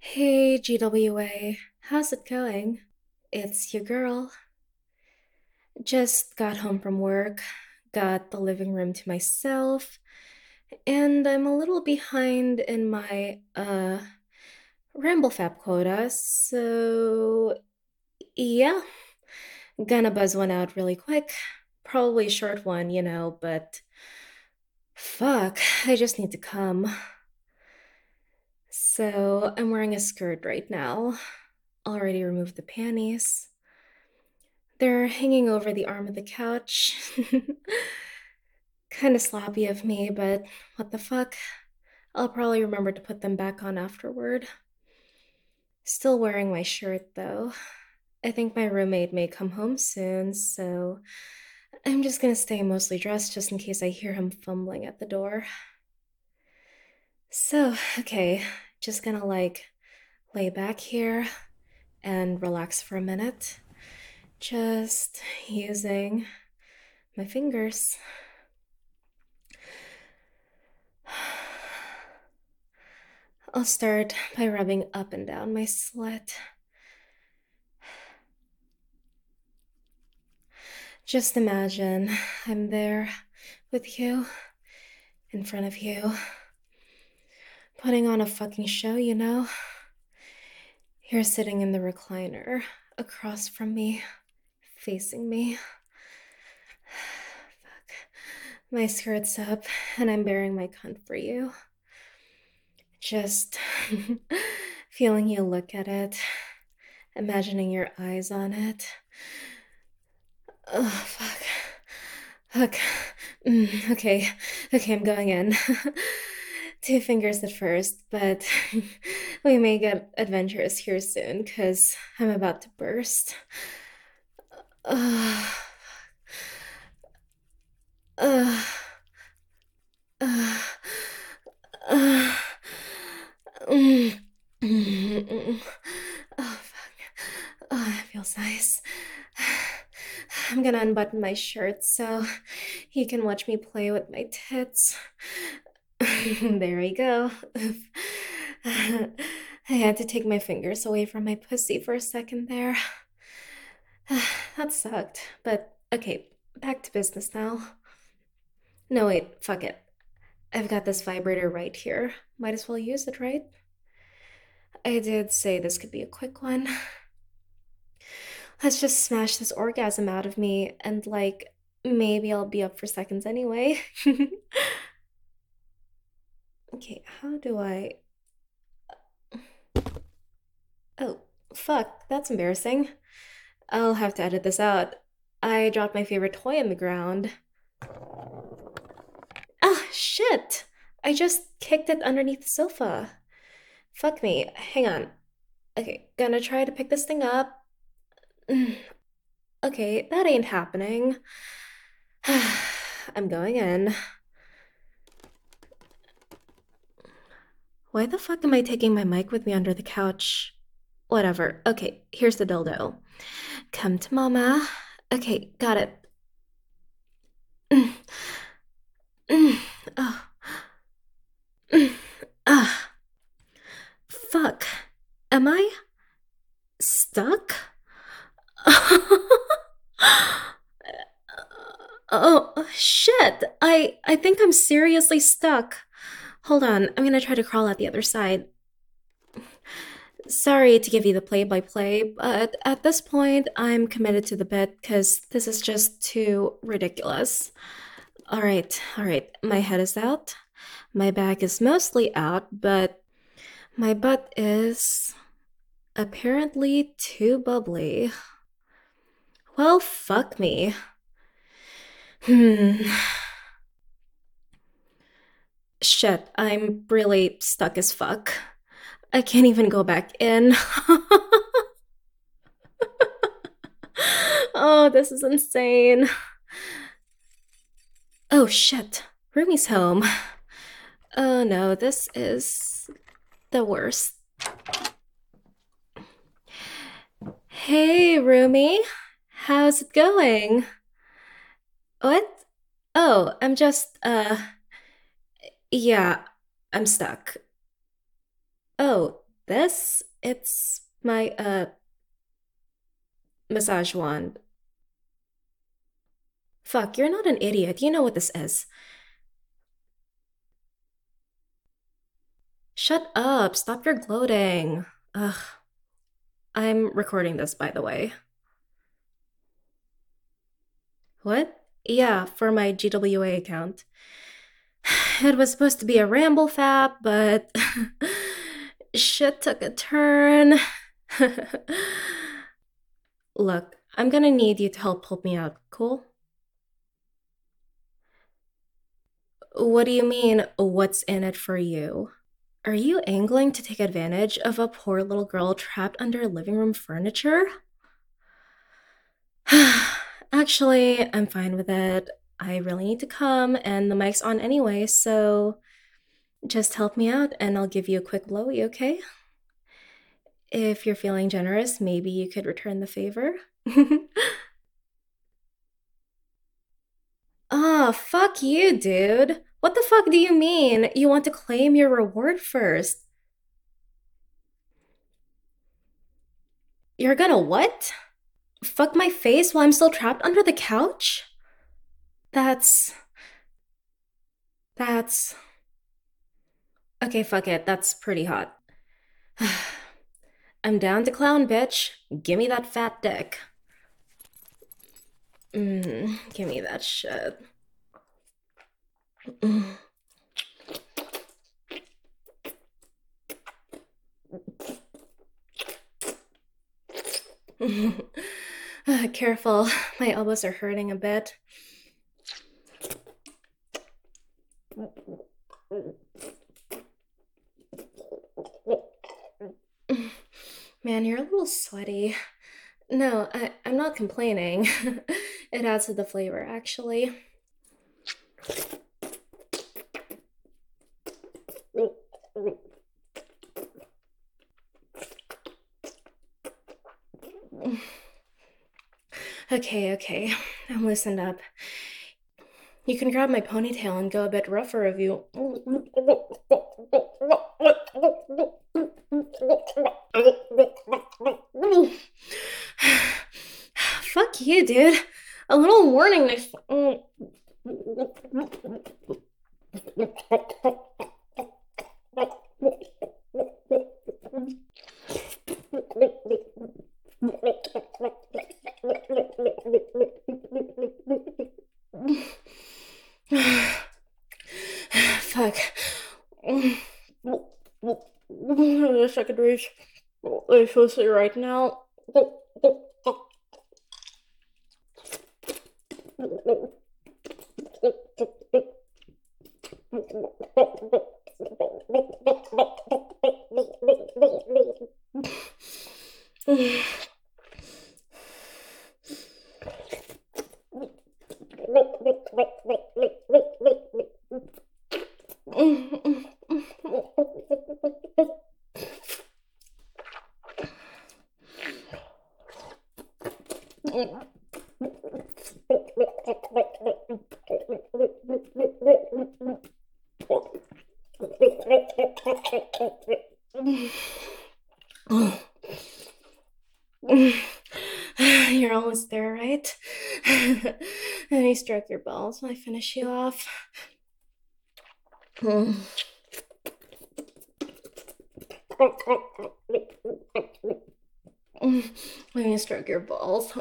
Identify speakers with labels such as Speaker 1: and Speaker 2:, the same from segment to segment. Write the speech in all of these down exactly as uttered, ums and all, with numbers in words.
Speaker 1: Hey, G W A, how's it going? It's your girl. Just got home from work, got the living room to myself, and I'm a little behind in my, uh, RambleFab quota, so yeah, gonna buzz one out really quick. Probably a short one, you know, but fuck, I just need to come. So I'm wearing a skirt right now. Already removed the panties. They're hanging over the arm of the couch. Kind of sloppy of me, but what the fuck? I'll probably remember to put them back on afterward. Still wearing my shirt though. I think my roommate may come home soon, so I'm just gonna stay mostly dressed just in case I hear him fumbling at the door. So, okay, just gonna like lay back here and relax for a minute. Just using my fingers. I'll start by rubbing up and down my slit. Just imagine I'm there with you, in front of you, putting on a fucking show, you know? You're sitting in the recliner across from me, facing me. Fuck. My skirt's up, and I'm bearing my cunt for you. Just feeling you look at it, imagining your eyes on it. Oh, fuck. Fuck. Mm, okay. Okay, I'm going in. Two fingers at first, but we may get adventurous here soon because I'm about to burst. Uh, uh, uh, uh, mm, mm, mm. Oh, fuck. Oh, that feels nice. I'm gonna unbutton my shirt so you can watch me play with my tits. There we go. I had to take my fingers away from my pussy for a second there. That sucked. But okay, back to business now. No, wait, fuck it. I've got this vibrator right here. Might as well use it, right? I did say this could be a quick one. Let's just smash this orgasm out of me and, like, maybe I'll be up for seconds anyway. Okay, how do I. Oh, fuck, that's embarrassing. I'll have to edit this out. I dropped my favorite toy on the ground. Ah, shit! I just kicked it underneath the sofa. Fuck me. Hang on. Okay, gonna try to pick this thing up. Mm, Okay, that ain't happening. I'm going in. Why the fuck am I taking my mic with me under the couch? Whatever. Okay, here's the dildo. Come to mama. Okay, got it. Mm, mm, oh, mm, ah, fuck. Am I stuck? Oh, shit. I I think I'm seriously stuck. Hold on. I'm gonna try to crawl out the other side. Sorry to give you the play by play, but at this point, I'm committed to the bit because this is just too ridiculous. All right, all right. My head is out. My back is mostly out, but my butt is apparently too bubbly. Well, fuck me. Hmm. Shit, I'm really stuck as fuck. I can't even go back in. Oh, this is insane. Oh shit, Rumi's home. Oh no, this is the worst. Hey, Rumi. How's it going? What? Oh, I'm just, uh, yeah, I'm stuck. Oh, This, it's my, uh, massage wand. Fuck, you're not an idiot. You know what this is. Shut up. Stop your gloating. Ugh. I'm recording this, by the way. What? Yeah, for my G W A account. It was supposed to be a ramble fap, but shit took a turn. Look, I'm gonna need you to help help me out, cool? What do you mean, what's in it for you? Are you angling to take advantage of a poor little girl trapped under living room furniture? Actually, I'm fine with it. I really need to come, and the mic's on anyway, so just help me out and I'll give you a quick blowy, okay? If you're feeling generous, maybe you could return the favor. Ah, oh, fuck you, dude. What the fuck do you mean? You want to claim your reward first? You're gonna what? Fuck my face while I'm still trapped under the couch? That's. That's. Okay, fuck it. That's pretty hot. I'm down to clown, bitch. Give me that fat dick. Mm, give me that shit. Mm. Careful, my elbows are hurting a bit. Man, you're a little sweaty. No, I, I'm not complaining. It adds to the flavor, actually. Okay, okay, I'm loosened up. You can grab my ponytail and go a bit rougher if you. Fuck you, dude. A little warning next. Fuck. I wish I could reach my pussy right now. You're almost there, right? Let me stroke your balls when I finish you off. Let me stroke your balls.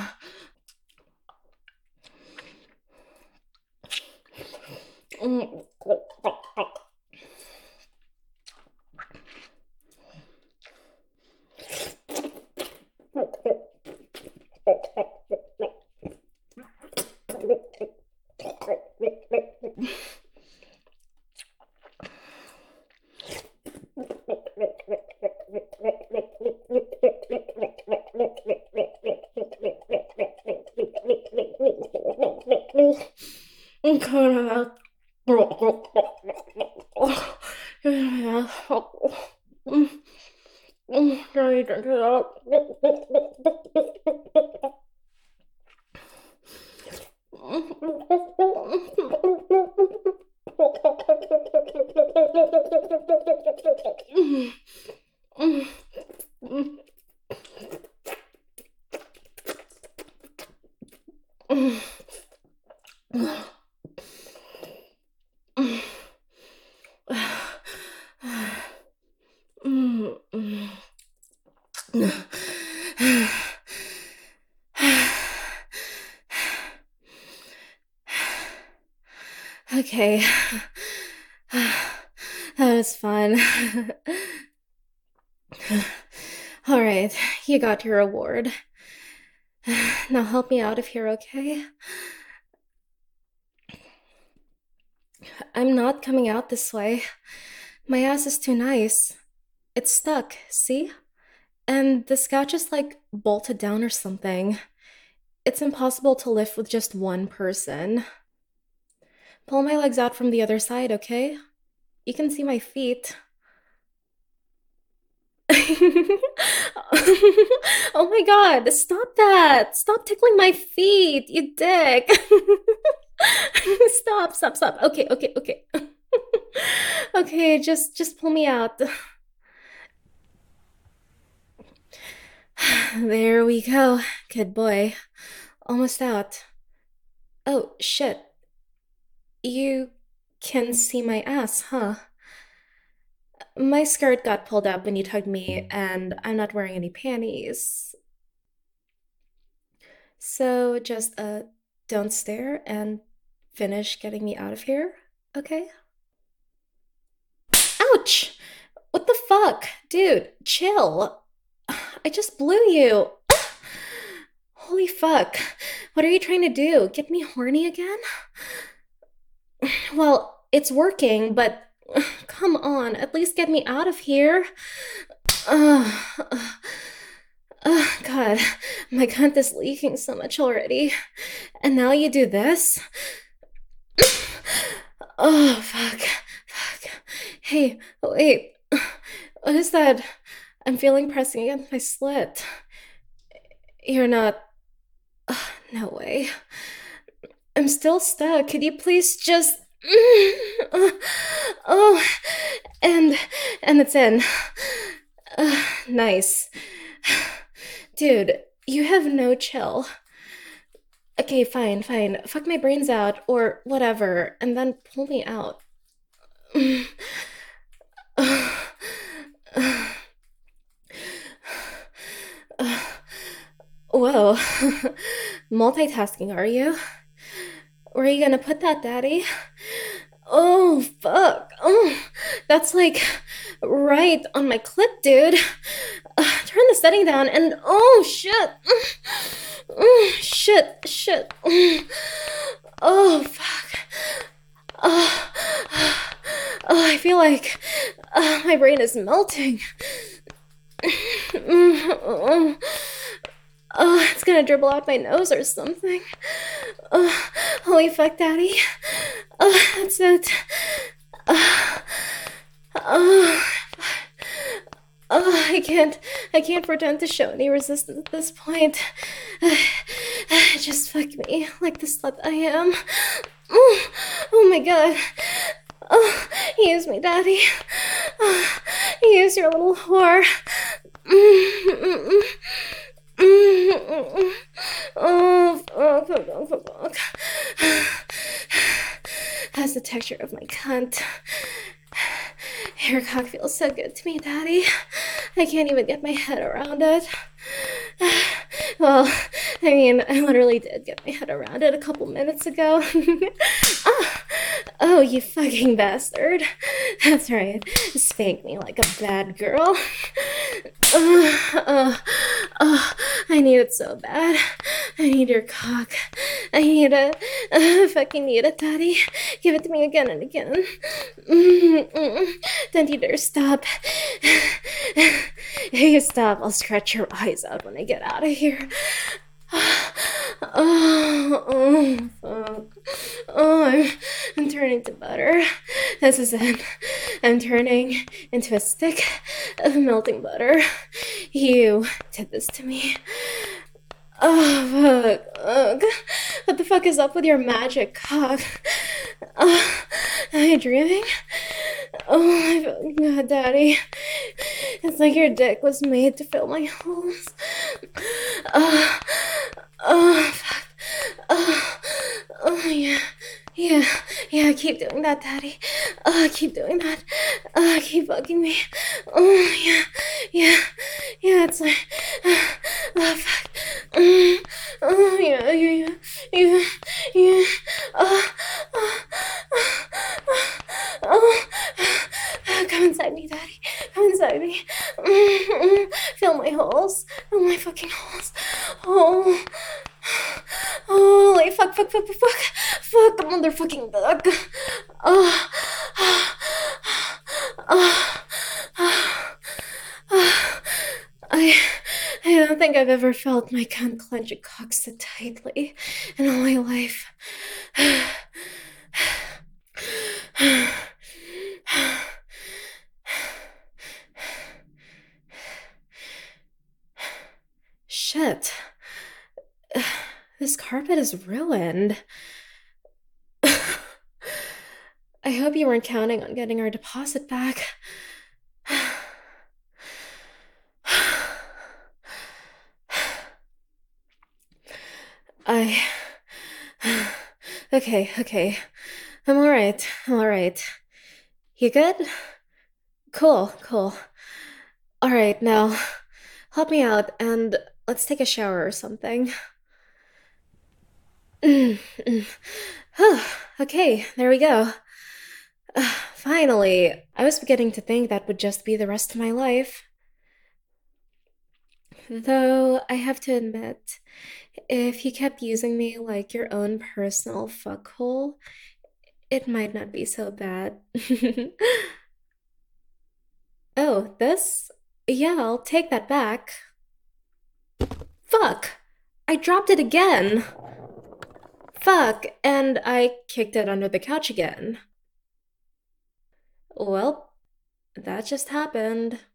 Speaker 1: I'm coming out. Yeah. Can you drink it up? Mm, mm, mm, mm, mm, mm. Okay. That was fun. All right, you got your reward. Now help me out of here, okay? I'm not coming out this way. My ass is too nice. It's stuck, see? And this couch is like bolted down or something. It's impossible to lift with just one person. Pull my legs out from the other side, okay? You can see my feet. Oh my god, stop that! Stop tickling my feet, you dick! Stop, stop, stop. Okay, okay, okay. Okay, just just pull me out. There we go. Good boy. Almost out. Oh, shit. You can see my ass, huh? My skirt got pulled up when you tugged me, and I'm not wearing any panties. So just, uh, don't stare and finish getting me out of here, okay? Ouch! What the fuck? Dude, chill. I just blew you. Holy fuck. What are you trying to do? Get me horny again? Well, it's working, but come on, at least get me out of here. Uh, uh, God, my cunt is leaking so much already. And now you do this? Oh, fuck. Fuck. Hey, wait. What is that? I'm feeling pressing against my slit. You're not. Uh, no way. I'm still stuck. Could you please just. Uh, oh, and and it's in. Uh, nice. Dude, you have no chill. Okay, fine, fine. Fuck my brains out or whatever, and then pull me out. Whoa. Multitasking, are you? Where are you gonna put that, Daddy? Oh, fuck. Oh, that's like right on my clit, dude. Uh, turn the setting down and oh, shit. Oh, shit, shit. Oh, fuck. Oh, oh, I feel like uh, my brain is melting. Oh, oh, it's gonna dribble out my nose or something. Oh, holy fuck, Daddy. Oh, that's it. Oh, oh, oh, I can't, I can't pretend to show any resistance at this point. Just fuck me like the slut I am. Oh, oh my god. Oh, use me, Daddy. Oh, use your little whore. Oh, fuck, fuck, fuck, fuck. That's the texture of my cunt. Your cock feels so good to me, Daddy. I can't even get my head around it. Well, I mean, I literally did get my head around it a couple minutes ago. Oh, oh, you fucking bastard. That's right. Spank me like a bad girl. Oh, oh, oh, I need it so bad. I need your cock. I need it. I fucking need it, Daddy. Give it to me again and again. Mm-mm. Don't you dare stop. If you stop, I'll scratch your eyes out when I get out of here. Oh, oh, fuck. Oh, I'm, I'm turning to butter. This is it. I'm turning into a stick of melting butter. You did this to me. Oh, fuck. Ugh. What the fuck is up with your magic cock? Oh, am I dreaming? Oh my fucking god, Daddy. It's like your dick was made to fill my holes. Uh, oh, fuck. Oh, oh, yeah. Yeah, yeah, keep doing that, Daddy. Uh, keep doing that. Uh, keep bugging me. Oh, yeah, yeah, yeah, it's like, uh, oh, fuck. Mm, oh, yeah, yeah, yeah, yeah, yeah. Oh, oh, oh, oh, oh. Come inside me, Daddy. Come inside me. Mm, mm. Fill my holes. Fill my fucking holes. Oh. Holy fuck, fuck, fuck, fuck, fuck. Fuck, motherfucking duck. Oh. Oh. Oh. I, I don't think I've ever felt my cunt clench a cock so tightly in all my life. Shit. This carpet is ruined. I hope you weren't counting on getting our deposit back. I. Okay, okay. I'm alright. I'm alright. You good? Cool, cool. Alright, now help me out and let's take a shower or something. Mm, mm. Okay, there we go. Uh, finally, I was beginning to think that would just be the rest of my life. Though I have to admit, if you kept using me like your own personal fuckhole, it might not be so bad. Oh, this? Yeah, I'll take that back. Fuck! I dropped it again! Fuck, and I kicked it under the couch again. Well, that just happened.